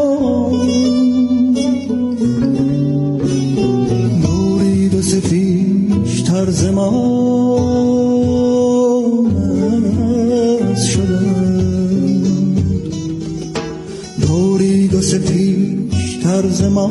نوری دو سفیش طرز ما شدن، نوری دو سفیش طرز ما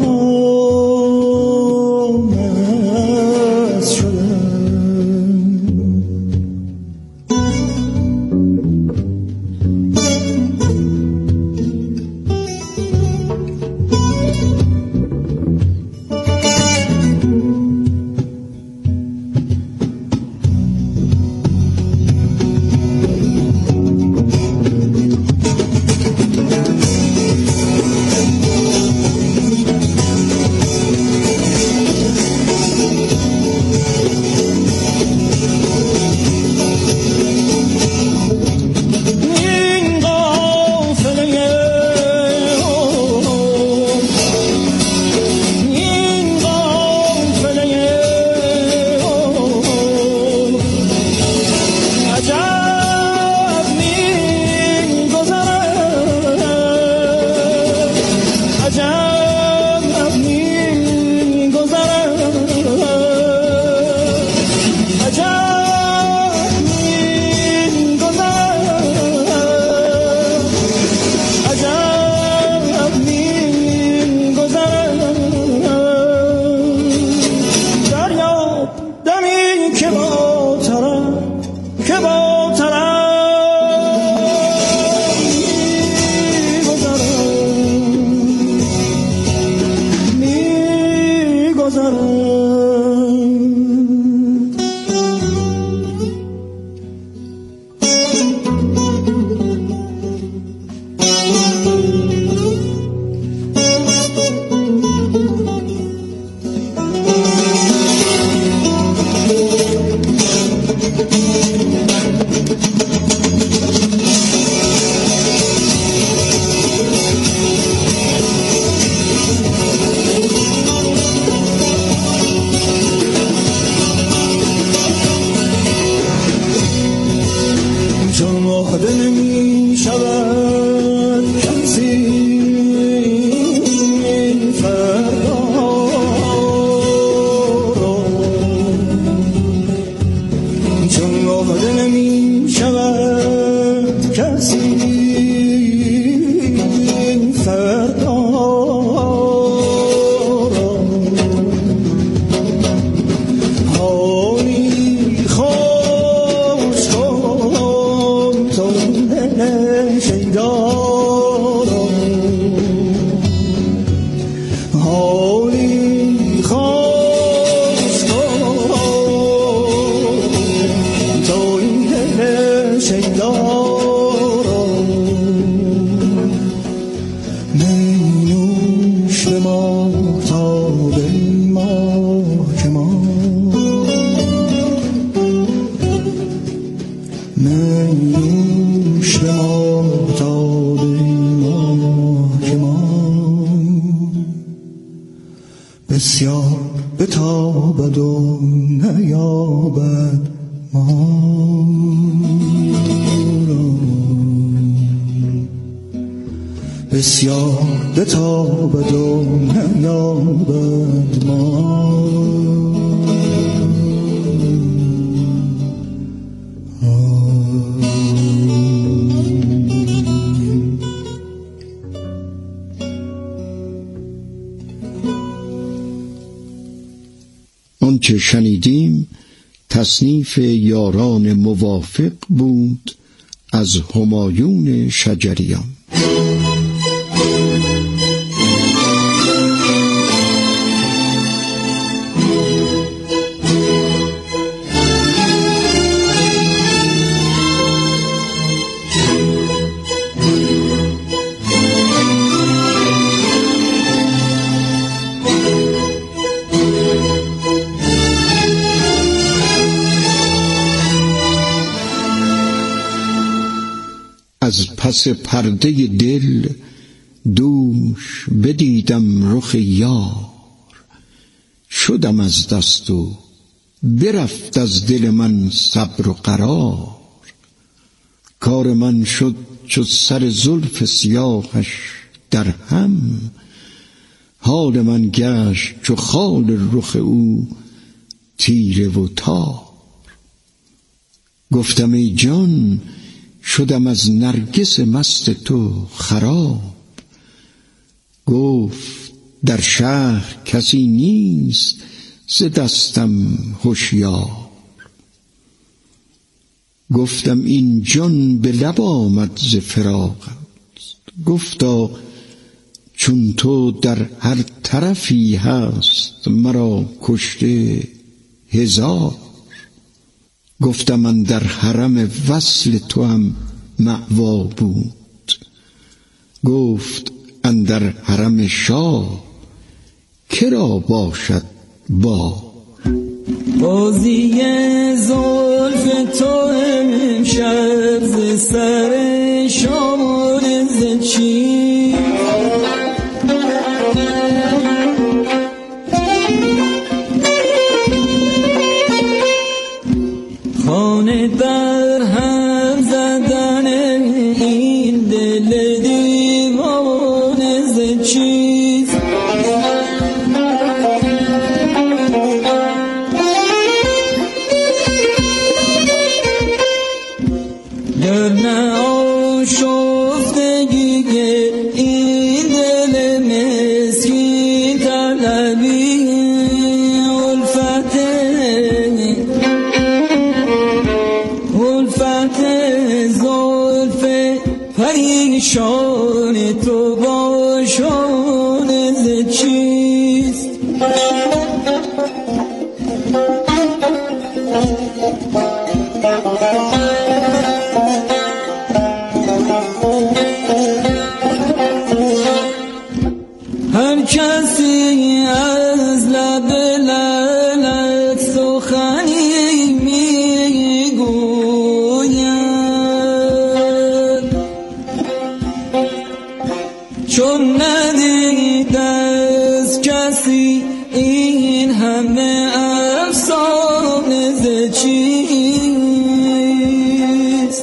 بسیار بتابد و نیابد ما را، بسیار بتابد و نیابد ما. آنچه شنیدیم تصنیف یاران موافق بود از همایون شجریان. از پس پرده دل دوش بدیدم رخ یار، شدم از دست و برفت از دل من صبر و قرار. کار من شد چو سر زلف سیاهش در هم. حال من گشت چو خال رخ او تیره و تار. گفتم ای جان شدم از نرگس مست تو خراب. گفت در شهر کسی نیست ز دستم هوشیار. گفتم این جان به لب آمد ز فراقت. گفتا چون تو در هر طرفی هست مرا کشته هزار. گفتم من در حرم وصل تو هم مأوا بود. گفت اندر حرم شاه کرا باشد با. بازی زلف تو امشب ز سر شمار ز چی خانه در هم زدن این دل دیوانه ز چیز. گر نه آشفتگی این دل مسکین طلبی الفت زلف پریشان تو باشان ز چیست. هر کسی از لب لعلت سخنی میگوید چون ندید از کسی این همه افسانه ز چیست.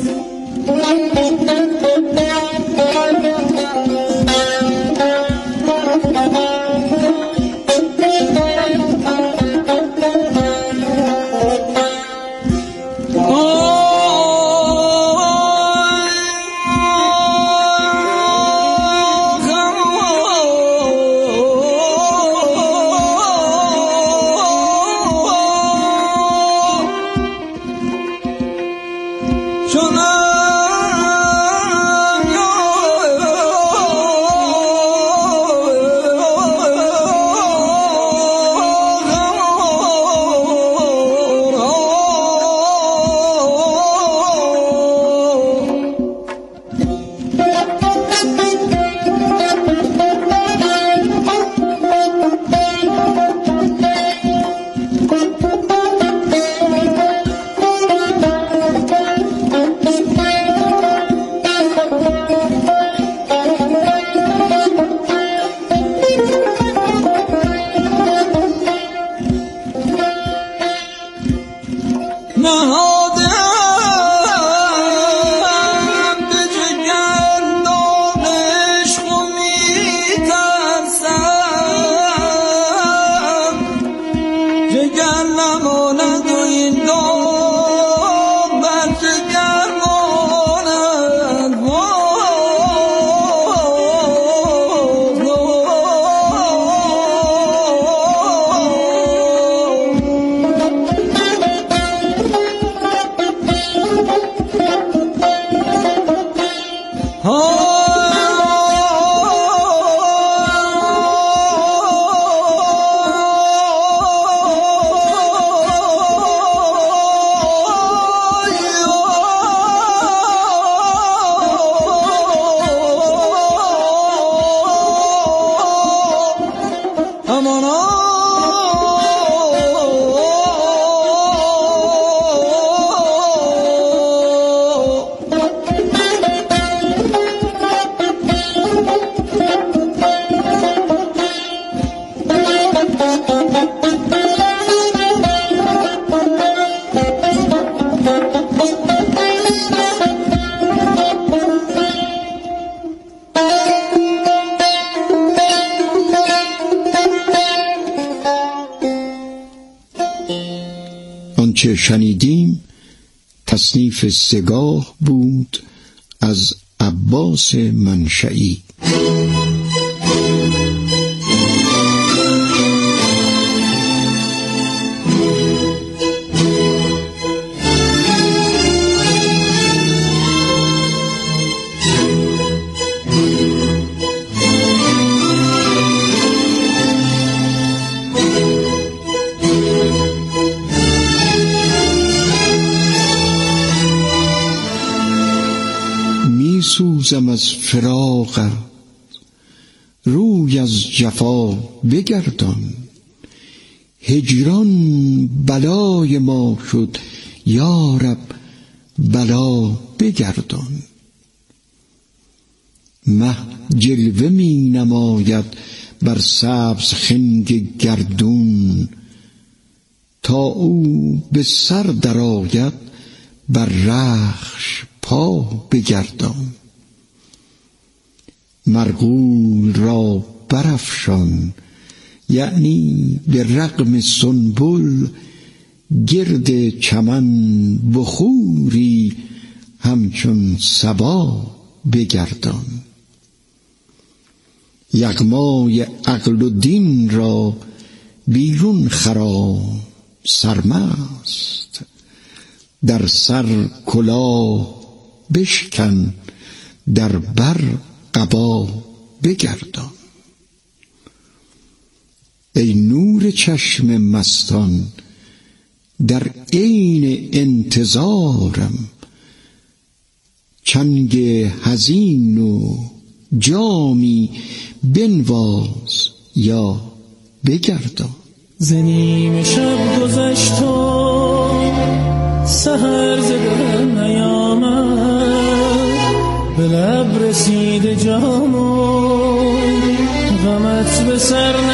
آنچه شنیدیم تصنیف سگاه بود از عباس منشئی. سوزم از فراقت روی از جفا بگردان، هجران بلای ما شد یا رب بلا بگردان. مه جلوه می نماید بر سبز خنگ گردون، تا او به سر درآید بر رخش پا بگردان. مرغول را برافشان، یعنی به رغم سنبل گرد چمن بخوری همچون صبا بگردان. یغمای عقل و دین را بیرون خرام سرمست، در سر کلاه بشکن در بر قبا بگردان. ای نور چشم مستان در عین انتظارم، چنگ حزین و جامی بنواز یا بگردان. ز نیم شب گذشت و سحر ز دل نیامد، به لب رسید جام و غمت به سر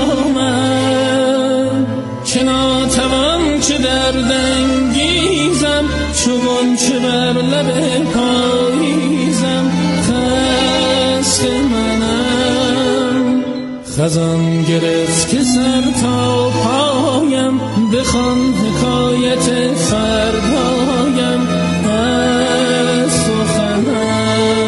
نیامد. چه ناتوان چه دردانگیزم، چون چه بر لب پاییزم. خسته منم خزان گرفت که سر تا پایم، بخوان حکایت فردایم از سخنم.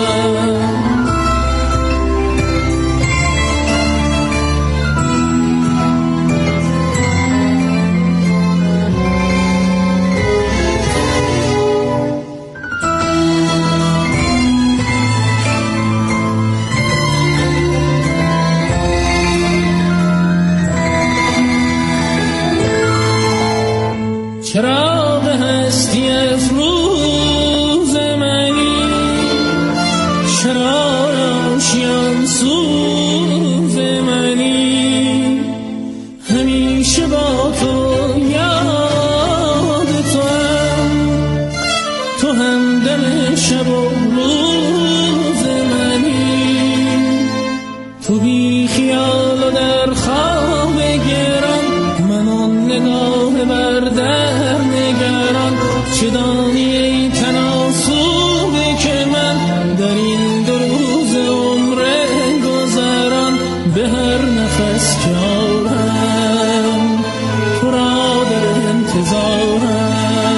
چراغ هستی افروز منی، شرار آشیان سوز منی. همیشه با تو یاد تو همدم شب و روز منی. تو بی خیال و در خواب گران، من آن نگاه بردر نگران. چه دانی ای تناسوبه که من در این دو روز عمر گذران، به هر نفس که آرم تو را در انتظارم.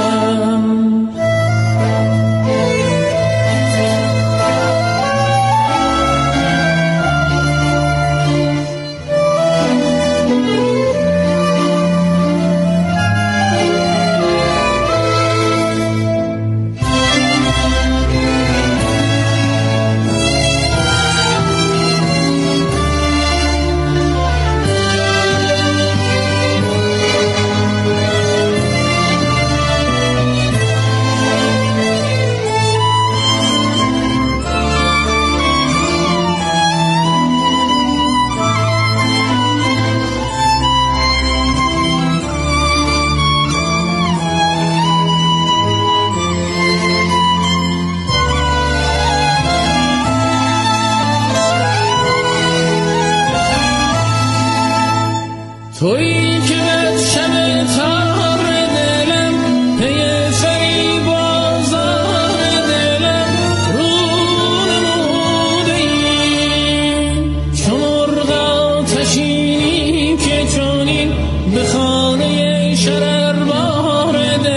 تویی که بد شب تار دلم، پی فریب و آزار دلم رو نموده ای. چو مرغ آتشینی که چنین به خانه شرر بار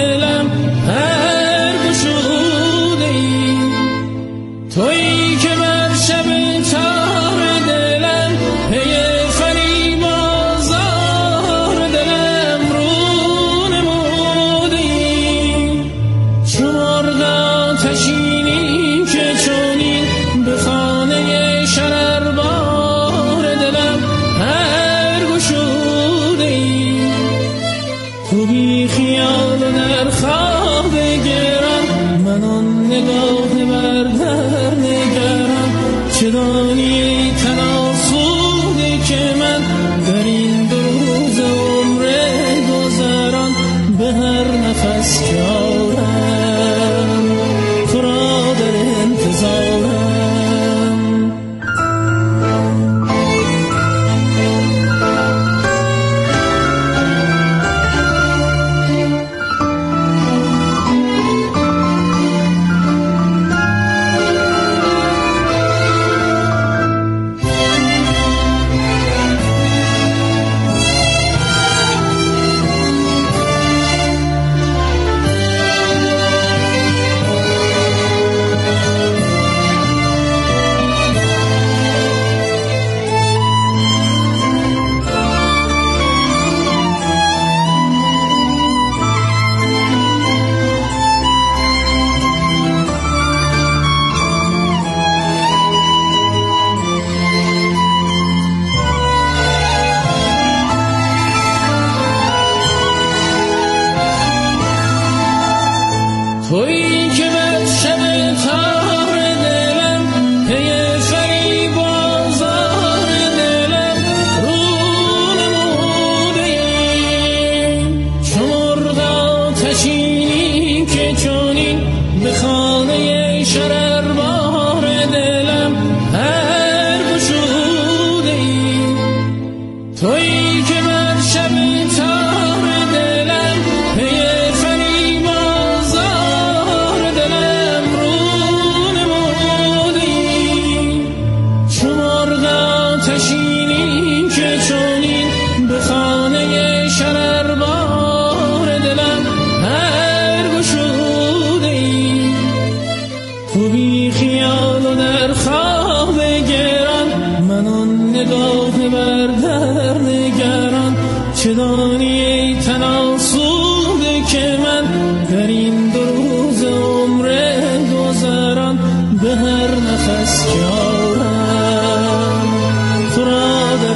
تویی که من شب تار دلم پی فریب آزار دلم رو نمودی، چو مرغ آتشینی که چونین به خانه شرر بار دلم پر گشودی. تو بی خیال و در خواب گران، من آن نگاه بر در نگران، چه دانی ای تن آسوده که من در این دو روز عمر گذران به هر نفس که آرم تو را در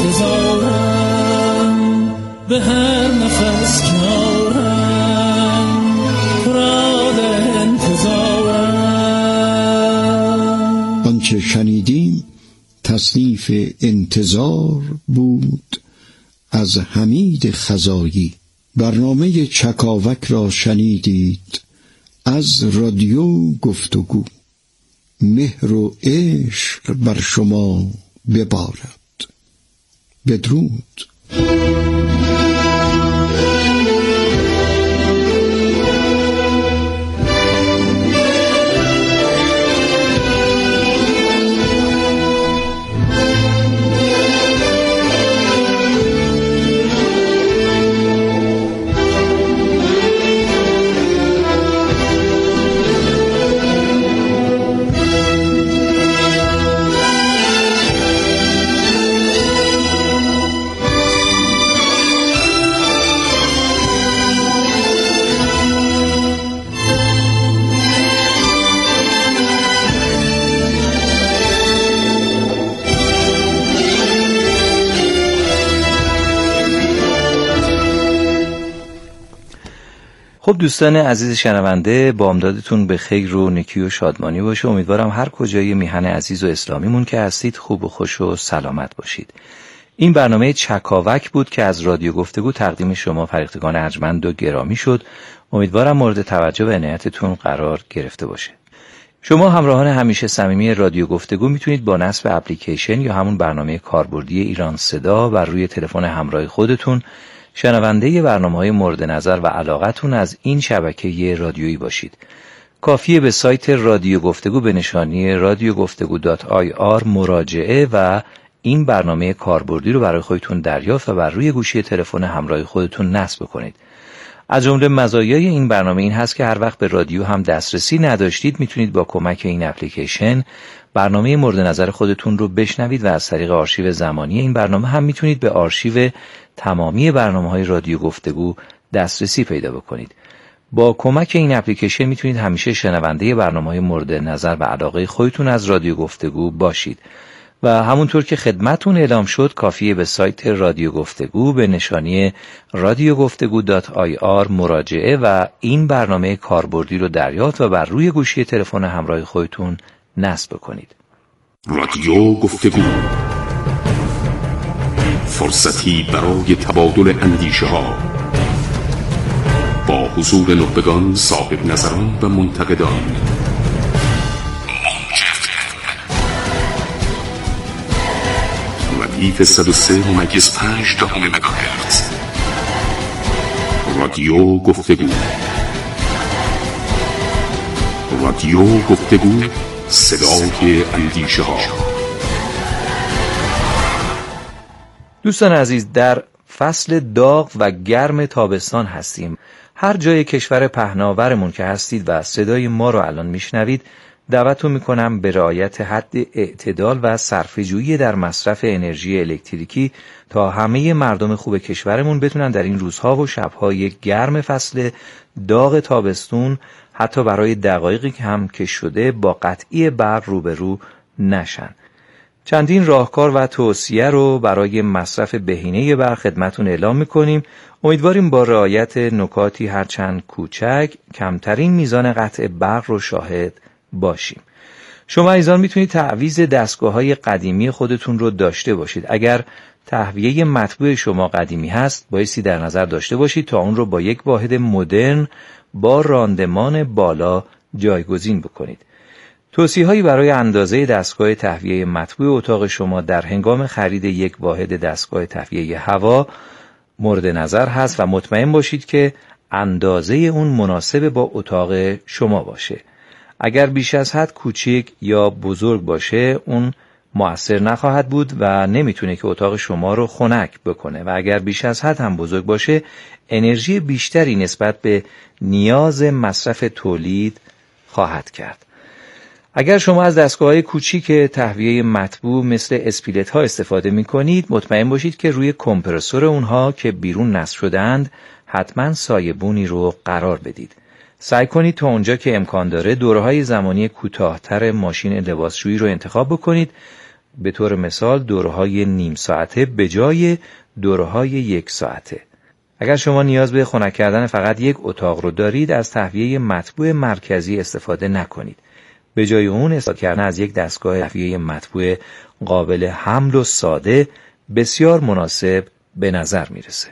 انتظارم، به هر نفس که آرم تو را در انتظارم. آنچه شنیدیم تصنیف انتظار بود از حمید خزایی. برنامه چکاوک را شنیدید از رادیو گفتگو. مهر و عشق بر شما ببارد. بدرود. خب دوستان عزیز شنونده، بامدادتون به خیر و نکی و شادمانی باشه. امیدوارم هر کجای میهن عزیز و اسلامیمون که هستید خوب و خوش و سلامت باشید. این برنامه چکاوک بود که از رادیو گفتگو تقدیم شما فرهیختگان ارجمند و گرامی شد. امیدوارم مورد توجه و عنایتتون قرار گرفته باشه. شما همراهان همیشه صمیمی رادیو گفتگو میتونید با نصب اپلیکیشن یا همون برنامه کاربردی ایران صدا بر روی تلفن همراه خودتون شنونده برنامه‌های مورد نظر و علاقتون از این شبکه رادیویی باشید. کافیه به سایت رادیو گفتگو به نشانی radiogoftegu.ir مراجعه و این برنامه کاربردی رو برای خودتون دریافت و بر روی گوشی تلفن همراه خودتون نصب کنید. از جمله مزایای این برنامه این هست که هر وقت به رادیو هم دسترسی نداشتید میتونید با کمک این اپلیکیشن برنامه مورد نظر خودتون رو بشنوید و از طریق آرشیو زمانی این برنامه هم میتونید به آرشیو تمامی برنامه‌های رادیو گفتگو دسترسی پیدا بکنید. با کمک این اپلیکیشن میتونید همیشه شنونده برنامه‌های مورد نظر و علاقه خودتون از رادیو گفتگو باشید. و همونطور که خدمتون اعلام شد کافیه به سایت رادیو گفتگو به نشانی radiogoftegu.ir مراجعه و این برنامه کاربردی رو دریافت و بر روی گوشی تلفن همراه خودتون نصب کنید. رادیو گفتگو، فرصتی برای تبادل اندیشه ها با حضور نخبگان، صاحب نظران و منتقدان. ردیف 103.5 مگاهرتز. رادیو گفتگو. رادیو گفتگو، صدای اندیشه ها. دوستان عزیز، در فصل داغ و گرم تابستان هستیم. هر جای کشور پهناورمون که هستید و صدای ما رو الان میشنوید، دعوتتون میکنم به رعایت حد اعتدال و صرفه‌جویی در مصرف انرژی الکتریکی تا همه مردم خوب کشورمون بتونن در این روزها و شبهای گرم فصل داغ تابستون حتی برای دقایقی هم که شده با قطعی برق روبرو نشن. چندین راهکار و توصیه رو برای مصرف بهینه برق خدمتتون اعلام میکنیم. امیدواریم با رعایت نکاتی هرچند کوچک کمترین میزان قطع برق رو شاهد باشیم. شما عزیزان میتونید تعویض دستگاه‌های قدیمی خودتون رو داشته باشید. اگر تهویه مطبوع شما قدیمی هست، بایستی در نظر داشته باشید تا اون رو با یک واحد مدرن با راندمان بالا جایگزین بکنید. توصیه‌هایی برای اندازه دستگاه تهویه مطبوع اتاق شما در هنگام خرید یک واحد دستگاه تهویه هوا مورد نظر هست و مطمئن باشید که اندازه اون مناسب با اتاق شما باشه. اگر بیش از حد کوچیک یا بزرگ باشه اون مؤثر نخواهد بود و نمیتونه که اتاق شما رو خنک بکنه و اگر بیش از حد هم بزرگ باشه انرژی بیشتری نسبت به نیاز مصرف تولید خواهد کرد. اگر شما از دستگاه‌های کوچیک تهویه مطبوع مثل اسپیلت ها استفاده می کنید مطمئن باشید که روی کمپرسور اونها که بیرون نصب شده‌اند حتما سایه‌بونی رو قرار بدید. سعی کنید تا اونجا که امکان داره دوره‌های زمانی کوتاه‌تر ماشین لباسشویی رو انتخاب بکنید، به طور مثال دوره‌های نیم ساعته به جای دوره‌های 1 ساعته. اگر شما نیاز به خنک کردن فقط یک اتاق رو دارید از تهویه مطبوع مرکزی استفاده نکنید. به جای اون استفاده کردن از یک دستگاه تهویه مطبوع قابل حمل و ساده بسیار مناسب به نظر میرسه.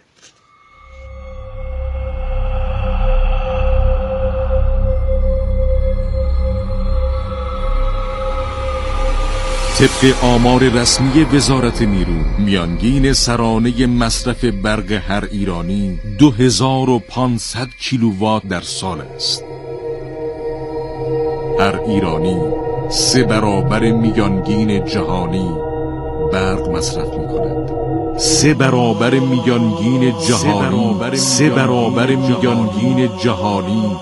طبق آمار رسمی وزارت نیرو، میانگین سرانه مصرف برق هر ایرانی 2500 کیلووات در سال است. هر ایرانی 3 برابر میانگین جهانی برق مصرف می کند. 3 برابر میانگین جهانی 3 برابر میانگین جهانی.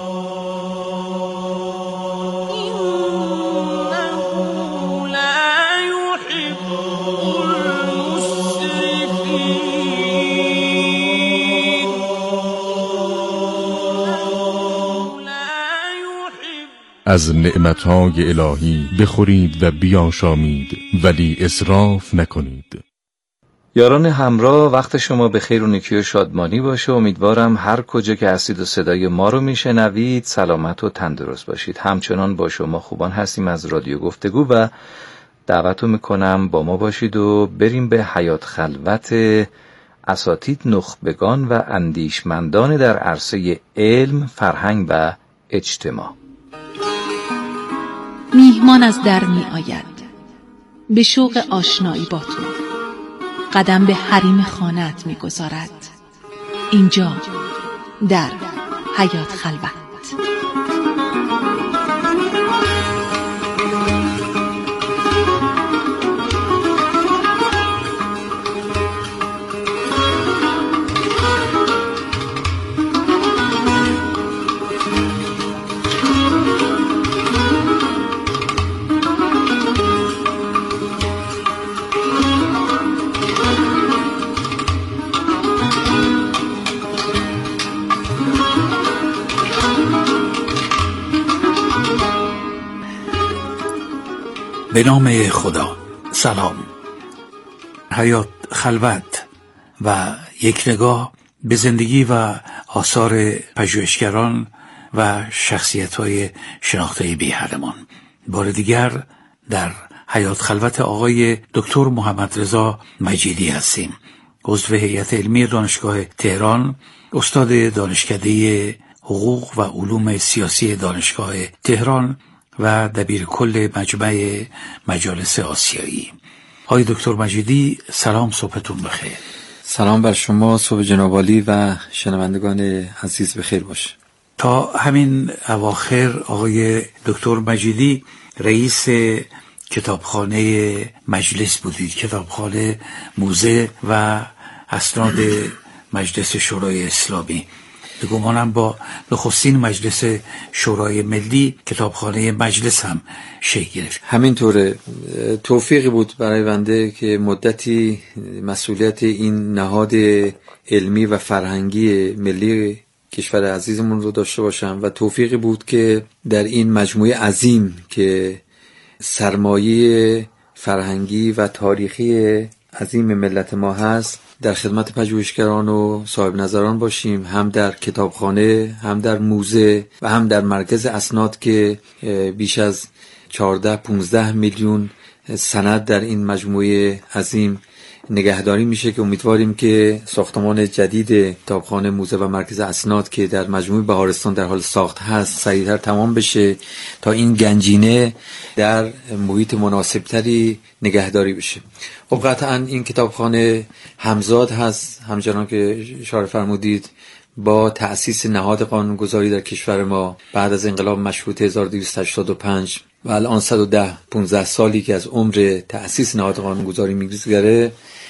از نعمتهای الهی بخورید و بیاشامید ولی اسراف نکنید. یاران همراه، وقت شما به خیر و نیکی و شادمانی باشه. امیدوارم هر کجا که هستید و صدای ما رو میشنوید سلامت و تندرست باشید. همچنان با شما خوبان هستیم از رادیو گفتگو و دعوتو میکنم با ما باشید و بریم به حیات خلوت اساتید نخبگان و اندیشمندان در عرصه علم، فرهنگ و اجتماع. میهمان از در می آید به شوق آشنایی با تو، قدم به حریم خانه‌ات می گذارد. اینجا در حیات خلوت. به نام خدا. سلام. حیات خلوت و یک نگاه به زندگی و آثار پژوهشگران و شخصیت‌های شناخته بی حدمان. بار دیگر در حیات خلوت آقای دکتر محمد رضا مجیدی هستیم، عضو هیئت علمی دانشگاه تهران، استاد دانشکده حقوق و علوم سیاسی دانشگاه تهران و دبیر کل مجمع مجالس آسیایی. آقای دکتر مجیدی، سلام، صبحتون بخیر. سلام بر شما، صبح جناب عالی و شنوندگان عزیز بخیر باشه. تا همین اواخر آقای دکتر مجیدی رئیس کتابخانه مجلس بودید، کتابخانه موزه و اسناد مجلس شورای اسلامی. به گمانم با نخستین مجلس شورای ملی کتابخانه مجلس هم شکل گرفت. همینطوره. توفیقی بود برای بنده که مدتی مسئولیت این نهاد علمی و فرهنگی ملی کشور عزیزمون رو داشته باشم و توفیقی بود که در این مجموعه عظیم که سرمایه فرهنگی و تاریخی عظیم ملت ما هست در خدمت پژوهشگران و صاحب نظران باشیم، هم در کتابخانه، هم در موزه و هم در مرکز اسناد که بیش از 14-15 میلیون سند در این مجموعه عظیم نگهداری میشه که امیدواریم که ساختمان جدید کتابخانه موزه و مرکز اسناد که در مجموعه بهارستان در حال ساخت هست سریعتر تمام بشه تا این گنجینه در محیط مناسبتری نگهداری بشه. خب قطعا این کتابخانه همزاد هست، همچنان که اشاره فرمودید، با تأسیس نهاد قانونگذاری در کشور ما بعد از انقلاب مشروطه 1285 و الان 110-15 سالی که از عمر تأسیس نهاد قانونگذاری میگذره،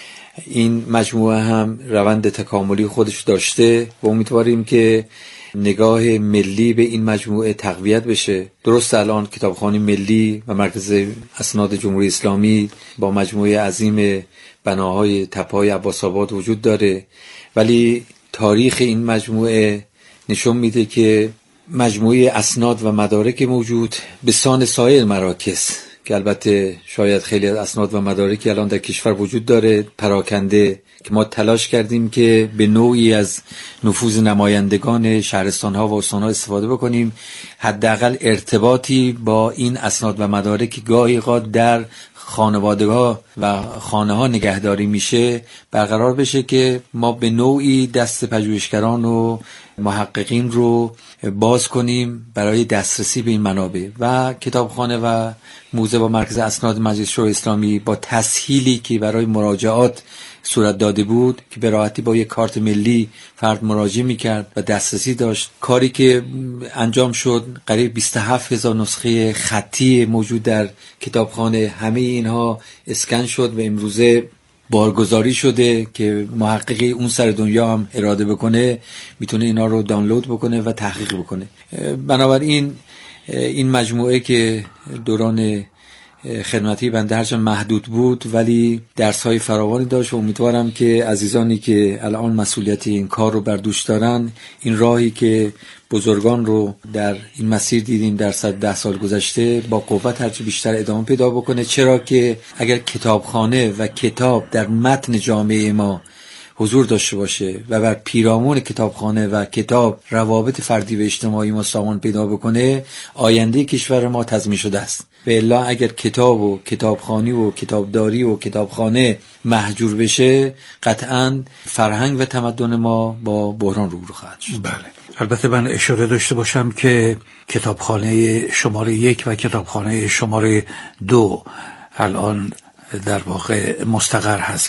این مجموعه هم روند تکاملی خودش داشته و امیدواریم که نگاه ملی به این مجموعه تقویت بشه. درست الان کتابخانه ملی و مرکز اسناد جمهوری اسلامی با مجموعه عظیم بناهای تپه‌های عباس‌آباد وجود داره، ولی تاریخ این مجموعه نشون میده که مجموعه اسناد و مدارک موجود به سان سایر مراکز که البته شاید خیلی از اسناد و مدارکی الان در کشور وجود داره پراکنده که ما تلاش کردیم که به نوعی از نفوذ نمایندگان شهرستان‌ها و استان‌ها استفاده بکنیم، حداقل ارتباطی با این اسناد و مدارک گاهی اوقات در خانواده‌ها و خانه‌ها نگهداری میشه برقرار بشه که ما به نوعی دست پژوهشگران و محققین رو باز کنیم برای دسترسی به این منابع. و کتابخانه و موزه و مرکز اسناد مجلس شورای اسلامی با تسهیلی که برای مراجعات صورت داده بود که به راحتی با یک کارت ملی فرد مراجعه میکرد و دسترسی داشت، کاری که انجام شد قریب 27,000 نسخه خطی موجود در کتابخانه، همه اینها اسکن شد و امروزه بارگذاری شده که محققی اون سر دنیا هم اراده بکنه میتونه اینا رو دانلود بکنه و تحقیق بکنه. بنابراین این مجموعه که دوران خدمتی بنده هرچند محدود بود ولی درس‌های فراوانی داشت و امیدوارم که عزیزانی که الان مسئولیت این کار رو بر دوش دارن این راهی که بزرگان رو در این مسیر دیدیم در 110 سال گذشته با قوت هرچه بیشتر ادامه پیدا بکنه، چرا که اگر کتابخانه و کتاب در متن جامعه ما حضور داشته باشه و بر پیرامون کتابخانه و کتاب روابط فردی و اجتماعی ما سامان پیدا بکنه، آینده کشور ما تضمین شده است. و الا اگر کتاب و کتابخوانی و کتابداری و کتابخانه محجور بشه، قطعاً فرهنگ و تمدن ما با بحران روبرو خواهد شد. بله. البته من اشاره داشته باشم که کتابخانه شماره 1 و کتابخانه شماره 2 الان در واقع مستقر هست.